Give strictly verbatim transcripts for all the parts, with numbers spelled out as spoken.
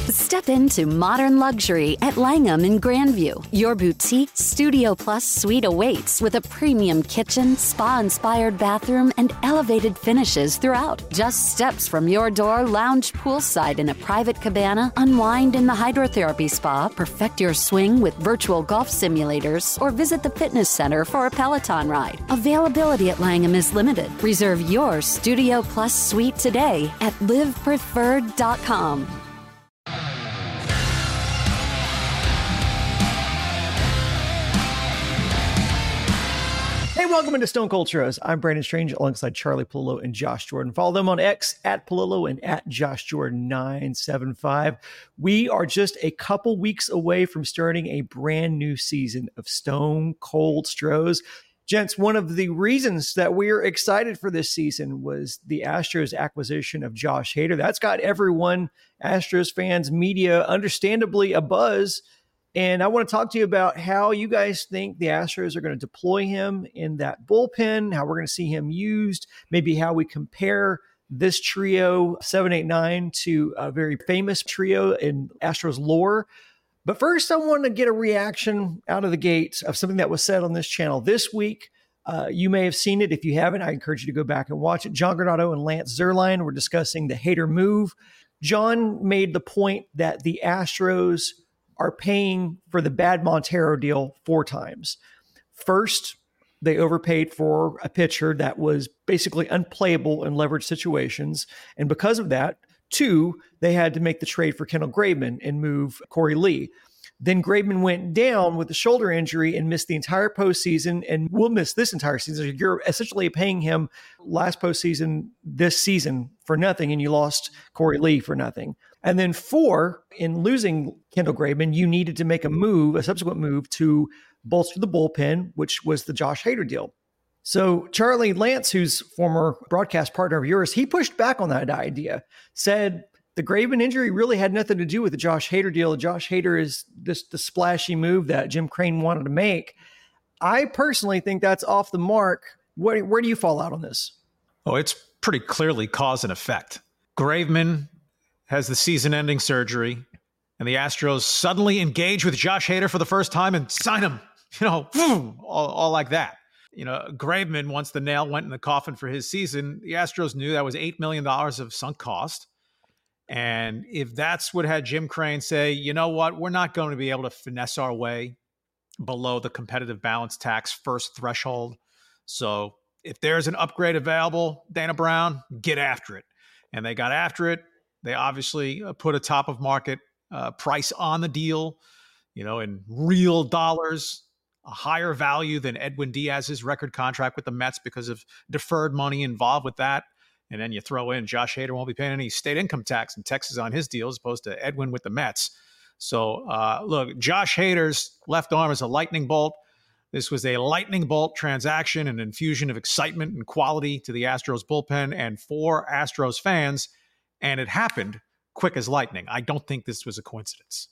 Step into modern luxury at Langham in Grandview. Your boutique Studio Plus suite awaits with a premium kitchen, spa-inspired bathroom, and elevated finishes throughout. Just steps from your door, lounge poolside in a private cabana, unwind in the hydrotherapy spa, perfect your swing with virtual golf simulators, or visit the fitness center for a Peloton ride. Availability at Langham is limited. Reserve your Studio Plus suite today at live preferred dot com. Hey, welcome into Stone Cold Churros. I'm Brandon Strange alongside Charlie Palillo and Josh Jordan. Follow them on X at Palillo and at Josh Jordan nine seven five. We are just a couple weeks away from starting a brand new season of Stone Cold Stros. Gents, one of the reasons that we're excited for this season was the Astros acquisition of Josh Hader. That's got everyone, Astros fans, media, understandably abuzz. And I want to talk to you about how you guys think the Astros are going to deploy him in that bullpen, how we're going to see him used, maybe how we compare this trio, seven, eight, nine, to a very famous trio in Astros lore. But first, I want to get a reaction out of the gate of something that was said on this channel this week. Uh, you may have seen it. If you haven't, I encourage you to go back and watch it. John Granado and Lance Zierlein were discussing the Hader move. John made the point that the Astros are paying for the bad Montero deal four times. First, they overpaid for a pitcher that was basically unplayable in leverage situations. And because of that, two, they had to make the trade for Kendall Graveman and move Corey Lee. Then Graveman went down with a shoulder injury and missed the entire postseason and will miss this entire season. You're essentially paying him last postseason this season for nothing, and you lost Corey Lee for nothing. And then four, in losing Kendall Graveman, you needed to make a move, a subsequent move to bolster the bullpen, which was the Josh Hader deal. So Charlie Lance, who's former broadcast partner of yours, he pushed back on that idea, said the Graveman injury really had nothing to do with the Josh Hader deal. The Josh Hader is this the splashy move that Jim Crane wanted to make. I personally think that's off the mark. Where, where do you fall out on this? Oh, it's pretty clearly cause and effect. Graveman has the season-ending surgery, and the Astros suddenly engage with Josh Hader for the first time and sign him, you know, all, all like that. You know, Graveman, once the nail went in the coffin for his season, the Astros knew that was eight million dollars of sunk cost. And if that's what had Jim Crane say, you know what, we're not going to be able to finesse our way below the competitive balance tax first threshold. So if there's an upgrade available, Dana Brown, get after it. And they got after it. They obviously put a top of market uh, price on the deal, you know, in real dollars, a higher value than Edwin Diaz's record contract with the Mets because of deferred money involved with that. And then you throw in Josh Hader won't be paying any state income tax in Texas on his deal as opposed to Edwin with the Mets. So, uh, look, Josh Hader's left arm is a lightning bolt. This was a lightning bolt transaction, an infusion of excitement and quality to the Astros bullpen and for Astros fans. And it happened quick as lightning. I don't think this was a coincidence.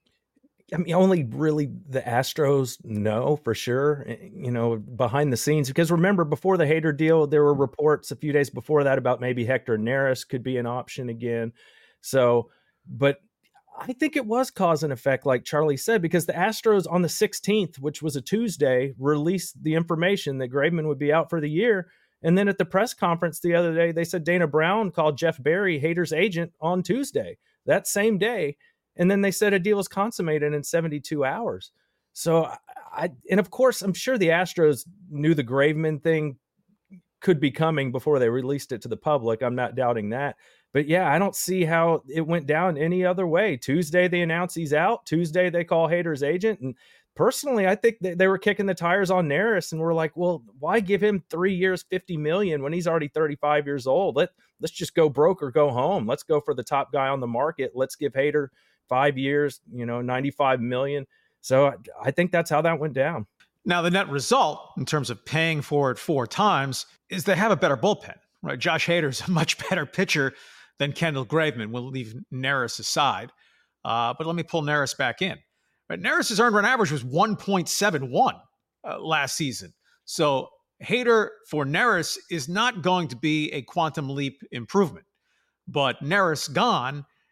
I mean, only really the Astros know for sure, you know, behind the scenes. Because remember, before the Hader deal, there were reports a few days before that about maybe Hector Neris could be an option again. So, but I think it was cause and effect, like Charlie said, because the Astros on the sixteenth, which was a Tuesday, released the information that Graveman would be out for the year. And then at the press conference the other day, they said Dana Brown called Jeff Berry, Hader's agent, on Tuesday, that same day. And then they said a deal was consummated in seventy-two hours. So I, and of course, I'm sure the Astros knew the Graveman thing could be coming before they released it to the public. I'm not doubting that. But yeah, I don't see how it went down any other way. Tuesday, they announce he's out. Tuesday, they call Hader's agent. And personally, I think they were kicking the tires on Neris and we're like, well, why give him three years, fifty million when he's already thirty-five years old? Let, let's just go broke or go home. Let's go for the top guy on the market. Let's give Hader five years, you know, ninety-five million. So I, I think that's how that went down. Now, the net result in terms of paying for it four times is they have a better bullpen, right? Josh Hader's a much better pitcher than Kendall Graveman. We'll leave Neris aside. Uh, but let me pull Neris back in. Right? Neris's earned run average was one point seven one uh, last season. So Hader for Neris is not going to be a quantum leap improvement. But Neris gone,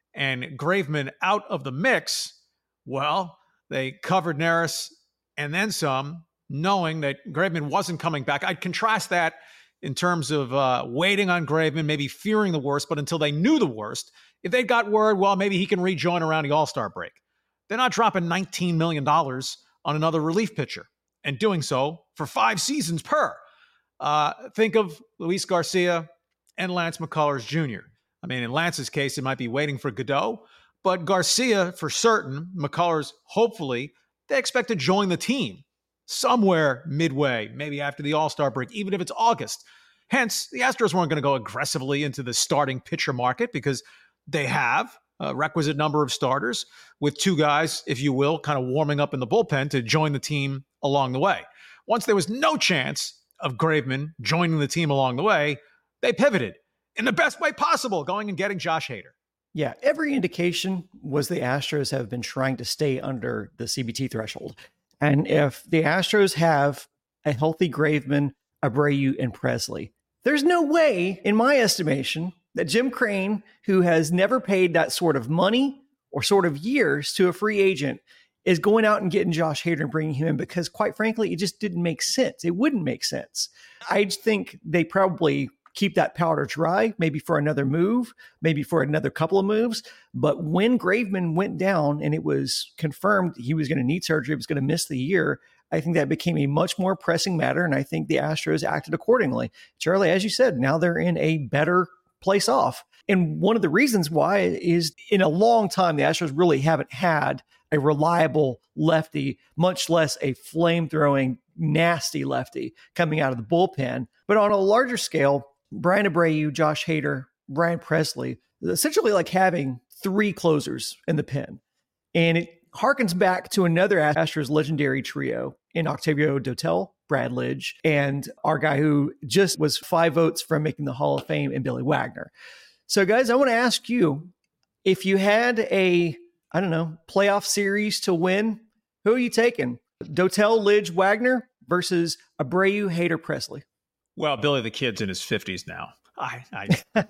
and Graveman out of the mix, well, they covered Neris and then some, knowing that Graveman wasn't coming back. I'd contrast that in terms of uh, waiting on Graveman, maybe fearing the worst, but until they knew the worst, if they got word, well, maybe he can rejoin around the All-Star break. They're not dropping nineteen million dollars on another relief pitcher and doing so for five seasons per. Uh, think of Luis Garcia and Lance McCullers Junior I mean, in Lance's case, it might be waiting for Godot, but Garcia for certain, McCullers hopefully, they expect to join the team somewhere midway, maybe after the All-Star break, even if it's August. Hence, the Astros weren't going to go aggressively into the starting pitcher market because they have a requisite number of starters with two guys, if you will, kind of warming up in the bullpen to join the team along the way. Once there was no chance of Graveman joining the team along the way, they pivoted in the best way possible, going and getting Josh Hader. Yeah, every indication was the Astros have been trying to stay under the C B T threshold. And if the Astros have a healthy Graveman, Abreu, and Presley, there's no way, in my estimation, that Jim Crane, who has never paid that sort of money or sort of years to a free agent, is going out and getting Josh Hader and bringing him in because, quite frankly, it just didn't make sense. It wouldn't make sense. I think they probably keep that powder dry, maybe for another move, maybe for another couple of moves. But when Graveman went down and it was confirmed he was going to need surgery, was going to miss the year, I think that became a much more pressing matter. And I think the Astros acted accordingly. Charlie, as you said, now they're in a better place off. And one of the reasons why is in a long time, the Astros really haven't had a reliable lefty, much less a flame-throwing, nasty lefty coming out of the bullpen. But on a larger scale, Bryan Abreu, Josh Hader, Brian Presley, essentially like having three closers in the pen. And it harkens back to another Astros legendary trio in Octavio Dotel, Brad Lidge, and our guy who just was five votes from making the Hall of Fame, and Billy Wagner. So guys, I want to ask you, if you had a, I don't know, playoff series to win, who are you taking? Dotel, Lidge, Wagner versus Abreu, Hader, Presley? Well, Billy the Kid's in his fifties now. I, I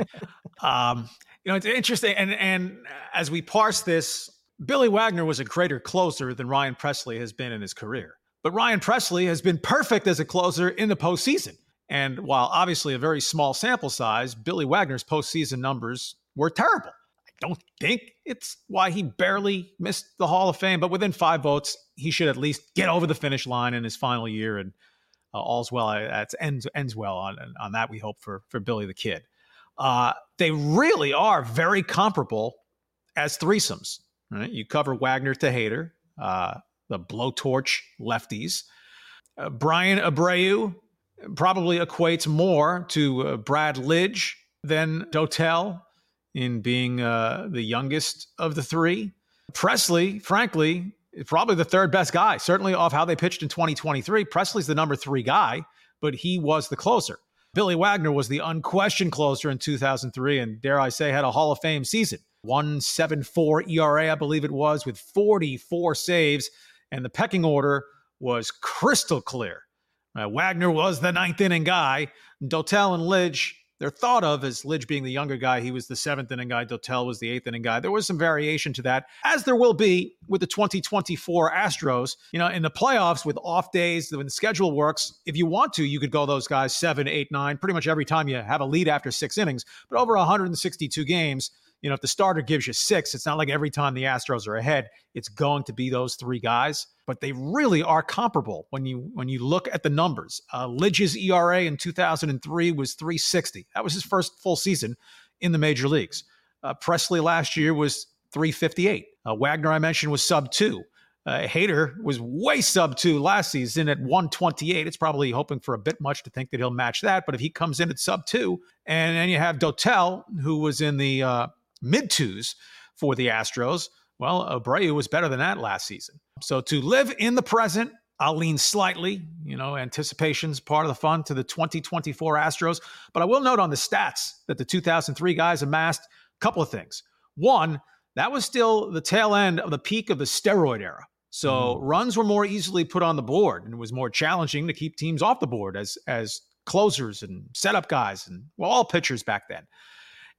um, you know, it's interesting. And, and as we parse this, Billy Wagner was a greater closer than Ryan Presley has been in his career. But Ryan Presley has been perfect as a closer in the postseason. And while obviously a very small sample size, Billy Wagner's postseason numbers were terrible. I don't think it's why he barely missed the Hall of Fame, but within five votes, he should at least get over the finish line in his final year. And uh, all's well, that ends ends well on on that. We hope for for Billy the Kid. Uh, they really are very comparable as threesomes. Right? You cover Wagner to Hader, uh, the blowtorch lefties. Uh, Bryan Abreu probably equates more to uh, Brad Lidge than Dotel in being uh, the youngest of the three. Presley, frankly, is probably the third best guy, certainly off how they pitched in twenty twenty-three. Presley's the number three guy, but he was the closer. Billy Wagner was the unquestioned closer in two thousand three and, dare I say, had a Hall of Fame season. one point seven four E R A, I believe it was, with forty-four saves, and the pecking order was crystal clear. Uh, Wagner was the ninth inning guy. Dotel and Lidge, they're thought of as Lidge being the younger guy. He was the seventh inning guy. Dotel was the eighth inning guy. There was some variation to that, as there will be with the twenty twenty-four Astros. You know, in the playoffs with off days, when the schedule works, if you want to, you could go those guys seven, eight, nine, pretty much every time you have a lead after six innings. But over one hundred sixty-two games, you know, if the starter gives you six, it's not like every time the Astros are ahead, it's going to be those three guys. But they really are comparable when you when you look at the numbers. Uh, Lidge's E R A in two thousand three was three sixty. That was his first full season in the major leagues. Uh, Presley last year was three fifty-eight. Uh, Wagner, I mentioned, was sub two. Uh, Hader was way sub two last season at one twenty-eight. It's probably hoping for a bit much to think that he'll match that. But if he comes in at sub two, and then you have Dotel, who was in the uh, mid twos for the Astros, well, Abreu was better than that last season. So to live in the present, I'll lean slightly, you know, anticipation's part of the fun to the twenty twenty-four Astros. But I will note on the stats that the two thousand three guys amassed a couple of things. One, that was still the tail end of the peak of the steroid era. So mm-hmm. runs were more easily put on the board, and it was more challenging to keep teams off the board as, as closers and setup guys and well, all pitchers back then.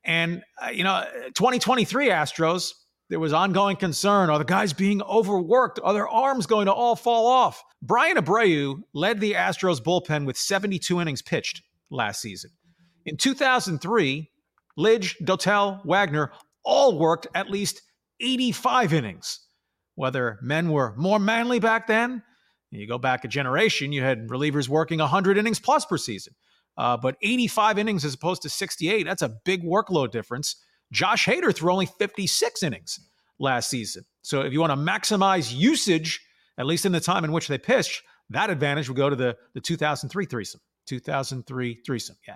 And, uh, you know, twenty twenty-three Astros, there was ongoing concern. Are the guys being overworked? Are their arms going to all fall off? Brian Abreu led the Astros bullpen with seventy-two innings pitched last season. In two thousand three, Lidge, Dotel, Wagner all worked at least eighty-five innings. Whether men were more manly back then, you go back a generation, you had relievers working one hundred innings plus per season. Uh, but eighty-five innings as opposed to sixty-eight, that's a big workload difference. Josh Hader threw only fifty-six innings last season. So if you want to maximize usage, at least in the time in which they pitched, that advantage would go to the, the two thousand three threesome. two thousand three threesome, yeah.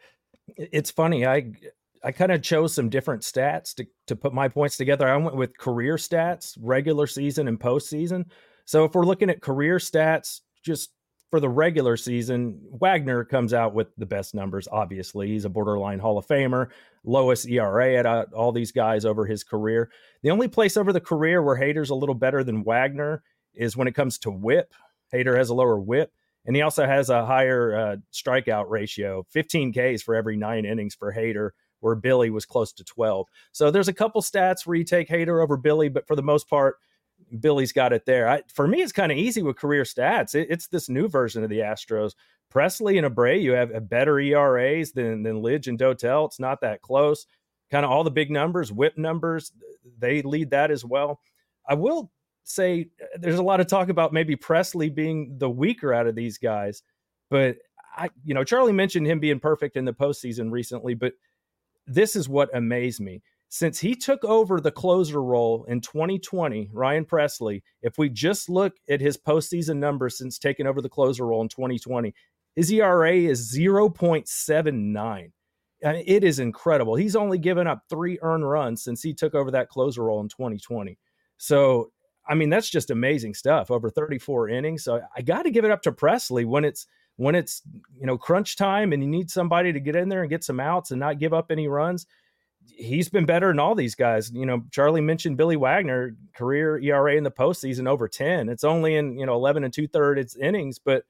It's funny. I I kind of chose some different stats to, to put my points together. I went with career stats, regular season and postseason. So if we're looking at career stats, just for the regular season, Wagner comes out with the best numbers, obviously. He's a borderline Hall of Famer, lowest E R A at uh, all these guys over his career. The only place over the career where Hader's a little better than Wagner is when it comes to whip. Hader has a lower whip, and he also has a higher uh, strikeout ratio, fifteen Ks for every nine innings for Hader, where Billy was close to twelve. So there's a couple stats where you take Hader over Billy, but for the most part, Billy's got it there. I, for me, it's kind of easy with career stats. It, it's this new version of the Astros. Presley and Abreu have, have better E R As than, than Lidge and Dotel. It's not that close. Kind of all the big numbers, whip numbers, they lead that as well. I will say there's a lot of talk about maybe Presley being the weaker out of these guys. But, I, you know, Charlie mentioned him being perfect in the postseason recently, but this is what amazed me. Since he took over the closer role in twenty twenty, Ryan Presley, if we just look at his postseason numbers since taking over the closer role in twenty twenty, his E R A is zero point seven nine. I mean, it is incredible. He's only given up three earned runs since he took over that closer role in twenty twenty. So, I mean, that's just amazing stuff, over thirty-four innings. So I got to give it up to Presley when it's, when it's, you know, crunch time and you need somebody to get in there and get some outs and not give up any runs. He's been better than all these guys. You know, Charlie mentioned Billy Wagner, career E R A in the postseason over ten. It's only in, you know, eleven and two thirds innings, but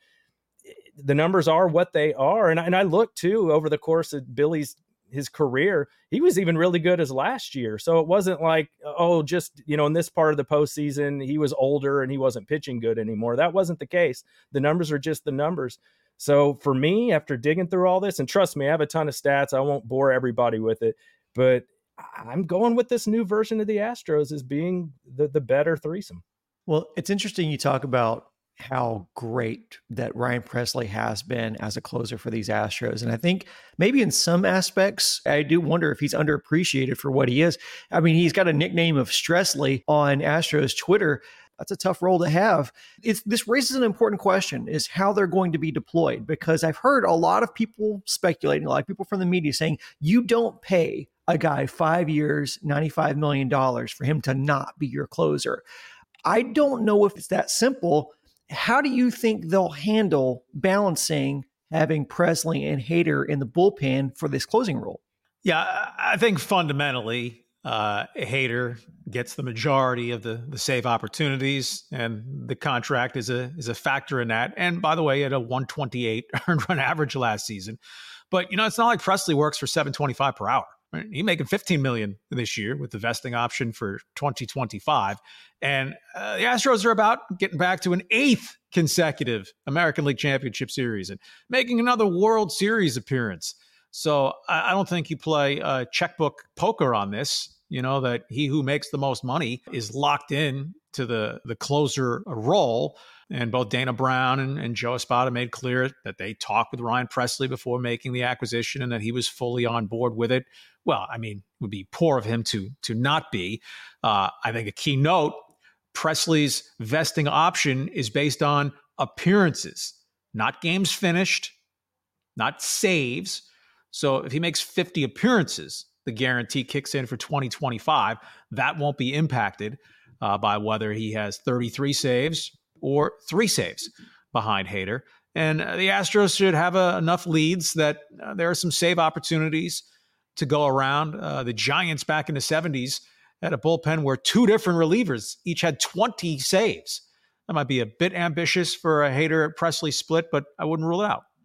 the numbers are what they are. And I, and I look too over the course of Billy's, his career, he was even really good as last year. So it wasn't like, oh, just, you know, in this part of the postseason, he was older and he wasn't pitching good anymore. That wasn't the case. The numbers are just the numbers. So for me, after digging through all this, and trust me, I have a ton of stats. I won't bore everybody with it. But I'm going with this new version of the Astros as being the, the better threesome. Well, it's interesting you talk about how great that Ryan Presley has been as a closer for these Astros. And I think maybe in some aspects, I do wonder if he's underappreciated for what he is. I mean, he's got a nickname of Stressley on Astros Twitter. That's a tough role to have. It's, this raises an important question, is how they're going to be deployed, because I've heard a lot of people speculating, a lot of people from the media saying, you don't pay a guy five years, ninety-five million dollars for him to not be your closer. I don't know if it's that simple. How do you think they'll handle balancing having Presley and Hader in the bullpen for this closing role? Yeah, I think fundamentally, uh, Hader gets the majority of the, the save opportunities, and the contract is a is a factor in that. And by the way, at a one twenty-eight earned run average last season. But, you know, it's not like Presley works for seven twenty-five per hour. Right? He's making fifteen million dollars this year with the vesting option for twenty twenty-five. And uh, the Astros are about getting back to an eighth consecutive American League Championship Series and making another World Series appearance. So I, I don't think you play uh, checkbook poker on this, you know, that he who makes the most money is locked in to the, the closer role. And both Dana Brown and, and Joe Espada made clear that they talked with Ryan Presley before making the acquisition and that he was fully on board with it. Well, I mean, it would be poor of him to, to not be. Uh, I think a key note, Presley's vesting option is based on appearances, not games finished, not saves. So if he makes fifty appearances, the guarantee kicks in for twenty twenty-five. That won't be impacted uh, by whether he has thirty-three saves or three saves behind Hader. And uh, the Astros should have uh, enough leads that uh, there are some save opportunities to go around. Uh, the Giants back in the seventies had a bullpen where two different relievers each had twenty saves. That might be a bit ambitious for a Hader Presley split, but I wouldn't rule it out.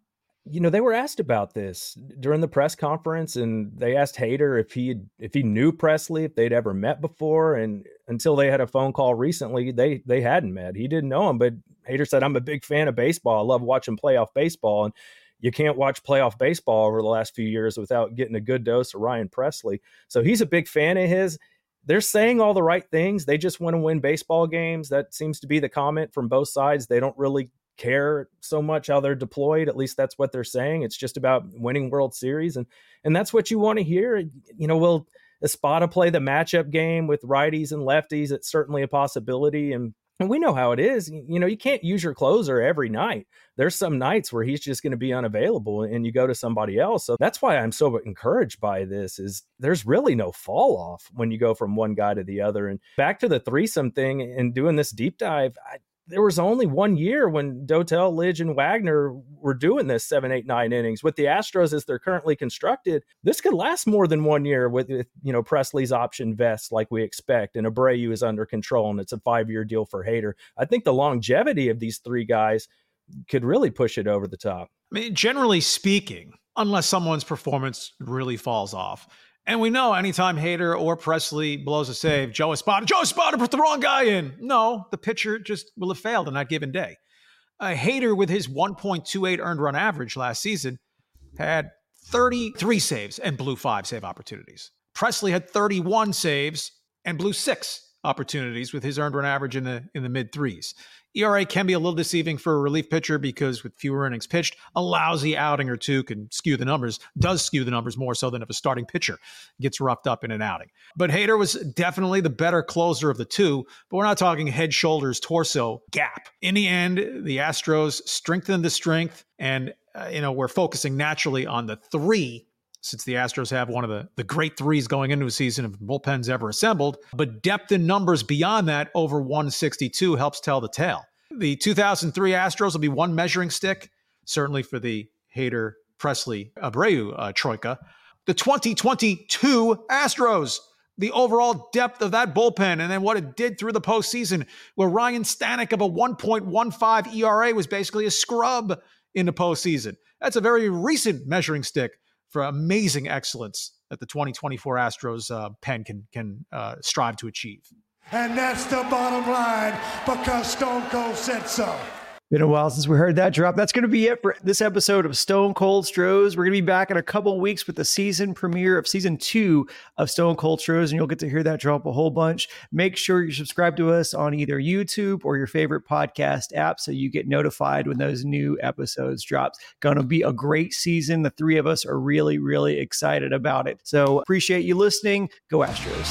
you know, they were asked about this during the press conference, and they asked Hader if he if he knew Pressly, if they'd ever met before. And until they had a phone call recently, they they hadn't met. He didn't know him, but Hader said, "I'm a big fan of baseball. I love watching playoff baseball." And you can't watch playoff baseball over the last few years without getting a good dose of Ryan Pressly. So he's a big fan of his. They're saying all the right things. They just want to win baseball games. That seems to be the comment from both sides. They don't really care so much how they're deployed. At least that's what they're saying. It's just about winning World Series. And, and that's what you want to hear. You know, will Espada play the matchup game with righties and lefties? It's certainly a possibility. And And we know how it is. You know, you can't use your closer every night. There's some nights where he's just going to be unavailable and you go to somebody else. So that's why I'm so encouraged by this is there's really no fall off when you go from one guy to the other. And back to the threesome thing and doing this deep dive, I, there was only one year when Dotel, Lidge, and Wagner were doing this seven, eight, nine innings. With the Astros as they're currently constructed, this could last more than one year with, with you know, Pressly's option vests like we expect, and Abreu is under control, and it's a five-year deal for Hader. I think the longevity of these three guys could really push it over the top. I mean, generally speaking, unless someone's performance really falls off. And we know anytime Hader or Pressly blows a save, Joe Espada, Joe Espada put the wrong guy in. No, the pitcher just will have failed on that given day. Uh, Hader, with his one point two eight earned run average last season, had thirty-three saves and blew five save opportunities. Pressly had thirty-one saves and blew six opportunities with his earned run average in the in the mid threes. E R A can be a little deceiving for a relief pitcher because with fewer innings pitched, a lousy outing or two can skew the numbers, does skew the numbers more so than if a starting pitcher gets roughed up in an outing. But Hader was definitely the better closer of the two, but we're not talking head, shoulders, torso gap. In the end, the Astros strengthened the strength, and uh, you know we're focusing naturally on the three since the Astros have one of the, the great threes going into a season of bullpens ever assembled. But depth in numbers beyond that, over one sixty-two, helps tell the tale. The two thousand three Astros will be one measuring stick, certainly for the Hader, Pressly, Abreu uh, troika. The twenty twenty-two Astros, the overall depth of that bullpen, and then what it did through the postseason, where Ryan Stanek of a one point one five E R A was basically a scrub in the postseason. That's a very recent measuring stick for amazing excellence that the twenty twenty-four Astros uh, pen can can uh, strive to achieve. And that's the bottom line because Stone Cold said so. Been a while since we heard that drop. That's going to be it for this episode of Stone Cold Stros. We're going to be back in a couple of weeks with the season premiere of season two of Stone Cold Stros, and you'll get to hear that drop a whole bunch. Make sure you subscribe to us on either YouTube or your favorite podcast app so you get notified when those new episodes drops. Going to be a great season. The three of us are really, really excited about it. So appreciate you listening. Go Astros.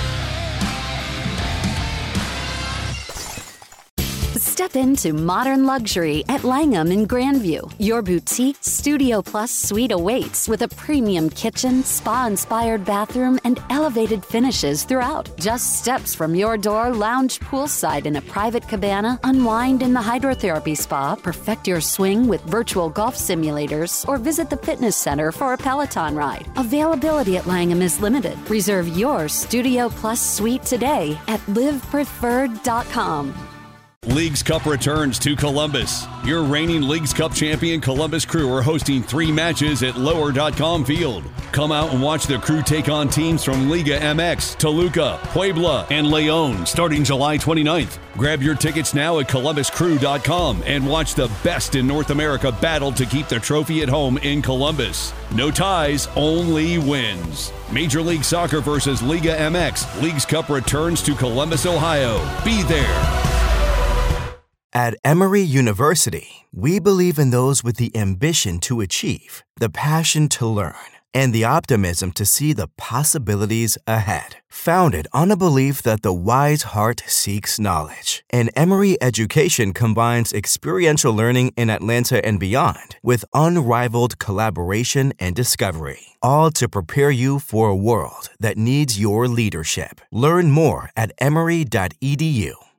Step into modern luxury at Langham in Grandview. Your boutique Studio Plus suite awaits with a premium kitchen, spa-inspired bathroom, and elevated finishes throughout. Just steps from your door, lounge poolside in a private cabana, unwind in the hydrotherapy spa, perfect your swing with virtual golf simulators, or visit the fitness center for a Peloton ride. Availability at Langham is limited. Reserve your Studio Plus suite today at live preferred dot com. Leagues Cup returns to Columbus. Your reigning Leagues Cup champion Columbus Crew are hosting three matches at lower dot com field. Come out and watch the Crew take on teams from Liga M X, Toluca, Puebla, and Leon starting July twenty-ninth. Grab your tickets now at columbus crew dot com and watch the best in North America battle to keep the trophy at home in Columbus. No ties, only wins. Major League Soccer versus Liga M X. Leagues Cup returns to Columbus, Ohio. Be there. At Emory University, we believe in those with the ambition to achieve, the passion to learn, and the optimism to see the possibilities ahead. Founded on a belief that the wise heart seeks knowledge, and Emory education combines experiential learning in Atlanta and beyond with unrivaled collaboration and discovery, all to prepare you for a world that needs your leadership. Learn more at emory dot e d u.